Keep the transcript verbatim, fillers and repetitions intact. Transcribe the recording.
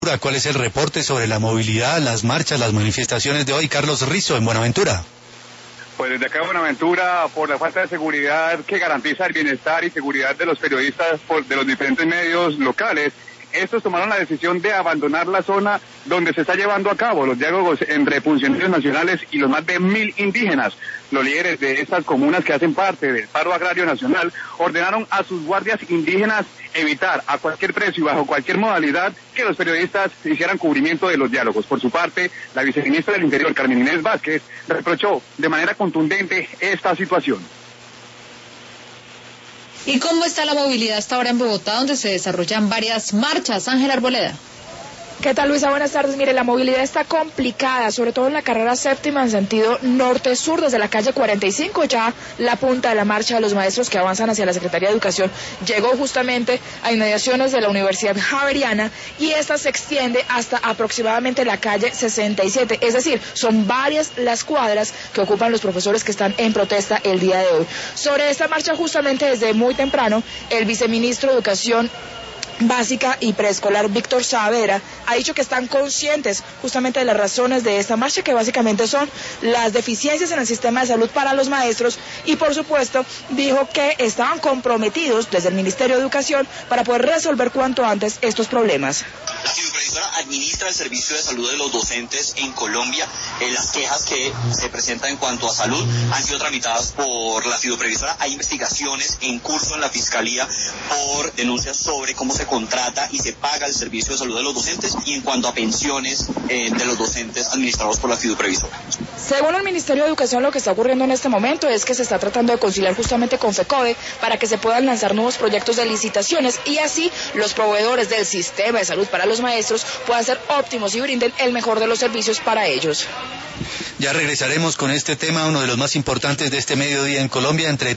¿Cuál es el reporte sobre la movilidad, las marchas, las manifestaciones de hoy? Carlos Rizo, en Buenaventura. Pues desde acá en Buenaventura, por la falta de seguridad que garantiza el bienestar y seguridad de los periodistas por, de los diferentes medios locales, estos tomaron la decisión de abandonar la zona donde se está llevando a cabo los diálogos entre funcionarios nacionales y los más de mil indígenas. Los líderes de estas comunas que hacen parte del paro agrario nacional ordenaron a sus guardias indígenas evitar a cualquier precio y bajo cualquier modalidad que los periodistas hicieran cubrimiento de los diálogos. Por su parte, la viceministra del Interior, Carmen Inés Vázquez, reprochó de manera contundente esta situación. ¿Y cómo está la movilidad hasta ahora en Bogotá, donde se desarrollan varias marchas? Ángela Arboleda. ¿Qué tal, Luisa? Buenas tardes. Mire, la movilidad está complicada, sobre todo en la carrera séptima en sentido norte-sur, desde la calle cuarenta y cinco, ya la punta de la marcha de los maestros que avanzan hacia la Secretaría de Educación llegó justamente a inmediaciones de la Universidad Javeriana y esta se extiende hasta aproximadamente la calle sesenta y siete, es decir, son varias las cuadras que ocupan los profesores que están en protesta el día de hoy. Sobre esta marcha, justamente desde muy temprano, el viceministro de Educación Básica y Preescolar, Víctor Saavedra, ha dicho que están conscientes justamente de las razones de esta marcha, que básicamente son las deficiencias en el sistema de salud para los maestros, y por supuesto dijo que estaban comprometidos desde el Ministerio de Educación para poder resolver cuanto antes estos problemas. La fiduprevisora administra el servicio de salud de los docentes en Colombia. Eh, las quejas que se presentan en cuanto a salud han sido tramitadas por la fiduprevisora. Hay investigaciones en curso en la Fiscalía por denuncias sobre cómo se contrata y se paga el servicio de salud de los docentes, y en cuanto a pensiones eh, de los docentes administrados por la fiduprevisora. Según el Ministerio de Educación, lo que está ocurriendo en este momento es que se está tratando de conciliar justamente con FECODE para que se puedan lanzar nuevos proyectos de licitaciones y así los proveedores del sistema de salud para los maestros puedan ser óptimos y brinden el mejor de los servicios para ellos. Ya regresaremos con este tema, uno de los más importantes de este mediodía en Colombia. Entre